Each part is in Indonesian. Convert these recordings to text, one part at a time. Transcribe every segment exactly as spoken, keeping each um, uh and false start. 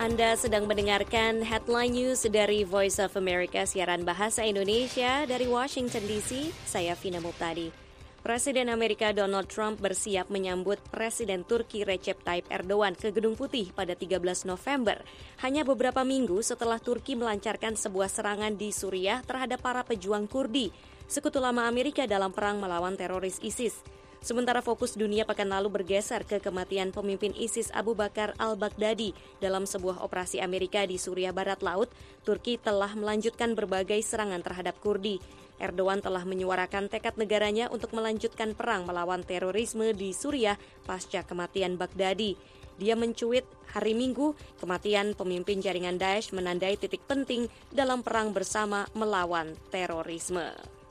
Anda sedang mendengarkan Headline News dari Voice of America, siaran bahasa Indonesia dari Washington D C. Saya Vina Muptadi. Presiden Amerika Donald Trump bersiap menyambut Presiden Turki Recep Tayyip Erdogan ke Gedung Putih pada tiga belas November, hanya beberapa minggu setelah Turki melancarkan sebuah serangan di Suriah terhadap para pejuang Kurdi, sekutu lama Amerika dalam perang melawan teroris ISIS. Sementara fokus dunia pekan lalu bergeser ke kematian pemimpin ISIS Abu Bakar al-Baghdadi dalam sebuah operasi Amerika di Suriah Barat Laut, Turki telah melanjutkan berbagai serangan terhadap Kurdi. Erdogan telah menyuarakan tekad negaranya untuk melanjutkan perang melawan terorisme di Suriah pasca kematian Baghdadi. Dia mencuit hari Minggu, kematian pemimpin jaringan Daesh menandai titik penting dalam perang bersama melawan terorisme.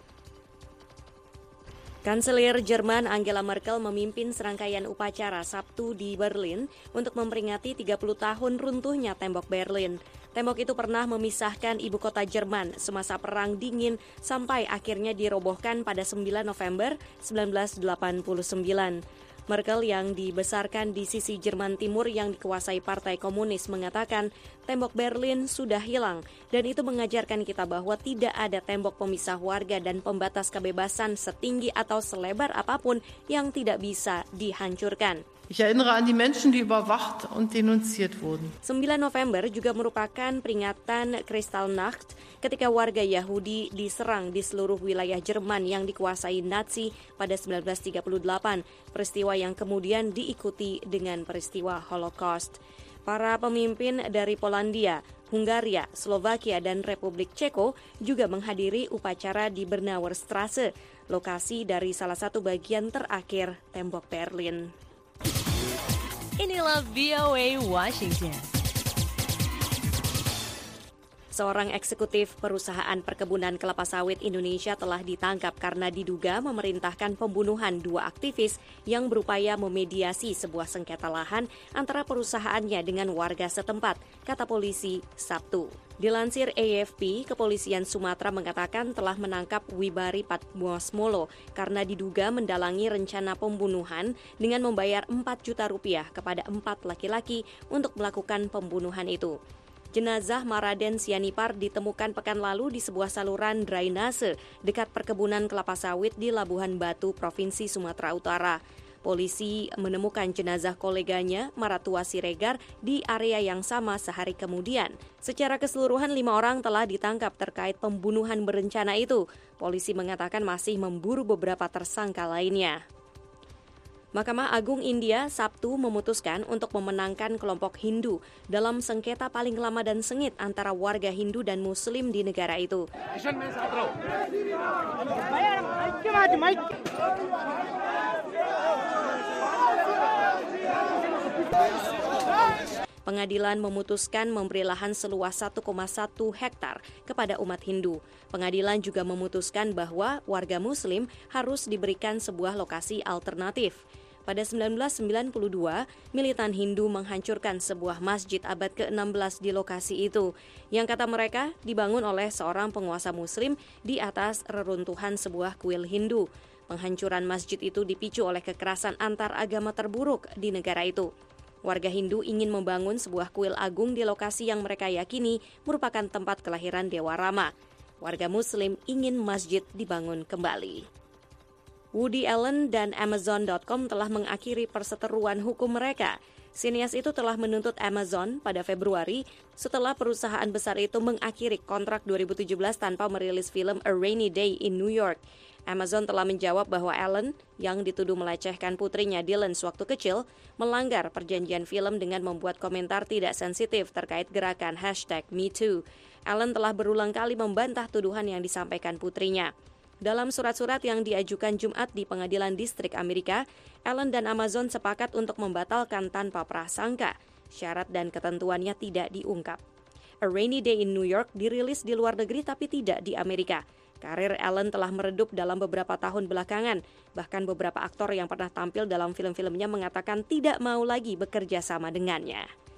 Kanselir Jerman Angela Merkel memimpin serangkaian upacara Sabtu di Berlin untuk memperingati tiga puluh tahun runtuhnya tembok Berlin. Tembok itu pernah memisahkan ibu kota Jerman semasa Perang Dingin sampai akhirnya dirobohkan pada sembilan November seribu sembilan ratus delapan puluh sembilan. Merkel yang dibesarkan di sisi Jerman Timur yang dikuasai Partai Komunis mengatakan tembok Berlin sudah hilang dan itu mengajarkan kita bahwa tidak ada tembok pemisah warga dan pembatas kebebasan setinggi atau selebar apapun yang tidak bisa dihancurkan. Ich erinnere an die Menschen, die überwacht und denunziert wurden. sembilan November juga merupakan peringatan Kristallnacht ketika warga Yahudi diserang di seluruh wilayah Jerman yang dikuasai Nazi pada seribu sembilan ratus tiga puluh delapan, peristiwa yang kemudian diikuti dengan peristiwa Holocaust. Para pemimpin dari Polandia, Hungaria, Slovakia, dan Republik Ceko juga menghadiri upacara di Bernauer Straße, lokasi dari salah satu bagian terakhir tembok Berlin. Inilah V O A Washington. Seorang eksekutif perusahaan perkebunan kelapa sawit Indonesia telah ditangkap karena diduga memerintahkan pembunuhan dua aktivis yang berupaya memediasi sebuah sengketa lahan antara perusahaannya dengan warga setempat, kata polisi Sabtu. Dilansir A F P, Kepolisian Sumatera mengatakan telah menangkap Wibari Patmoasmolo karena diduga mendalangi rencana pembunuhan dengan membayar empat juta rupiah kepada empat laki-laki untuk melakukan pembunuhan itu. Jenazah Maraden Sianipar ditemukan pekan lalu di sebuah saluran drainase dekat perkebunan kelapa sawit di Labuhan Batu, Provinsi Sumatera Utara. Polisi menemukan jenazah koleganya, Maratua Siregar, di area yang sama sehari kemudian. Secara keseluruhan, lima orang telah ditangkap terkait pembunuhan berencana itu. Polisi mengatakan masih memburu beberapa tersangka lainnya. Mahkamah Agung India Sabtu memutuskan untuk memenangkan kelompok Hindu dalam sengketa paling lama dan sengit antara warga Hindu dan Muslim di negara itu. Pengadilan memutuskan memberi lahan seluas satu koma satu hektar kepada umat Hindu. Pengadilan juga memutuskan bahwa warga Muslim harus diberikan sebuah lokasi alternatif. Pada seribu sembilan ratus sembilan puluh dua, militan Hindu menghancurkan sebuah masjid abad ke enam belas di lokasi itu, yang kata mereka dibangun oleh seorang penguasa Muslim di atas reruntuhan sebuah kuil Hindu. Penghancuran masjid itu dipicu oleh kekerasan antar agama terburuk di negara itu. Warga Hindu ingin membangun sebuah kuil agung di lokasi yang mereka yakini merupakan tempat kelahiran Dewa Rama. Warga Muslim ingin masjid dibangun kembali. Woody Allen dan Amazon dot com telah mengakhiri perseteruan hukum mereka. Sinias itu telah menuntut Amazon pada Februari setelah perusahaan besar itu mengakhiri kontrak dua ribu tujuh belas tanpa merilis film A Rainy Day in New York. Amazon telah menjawab bahwa Allen, yang dituduh melecehkan putrinya Dylan sewaktu kecil, melanggar perjanjian film dengan membuat komentar tidak sensitif terkait gerakan hashtag Me Too. Allen telah berulang kali membantah tuduhan yang disampaikan putrinya. Dalam surat-surat yang diajukan Jumat di Pengadilan Distrik Amerika, Allen dan Amazon sepakat untuk membatalkan tanpa prasangka. Syarat dan ketentuannya tidak diungkap. A Rainy Day in New York dirilis di luar negeri tapi tidak di Amerika. Karir Allen telah meredup dalam beberapa tahun belakangan. Bahkan beberapa aktor yang pernah tampil dalam film-filmnya mengatakan tidak mau lagi bekerja sama dengannya.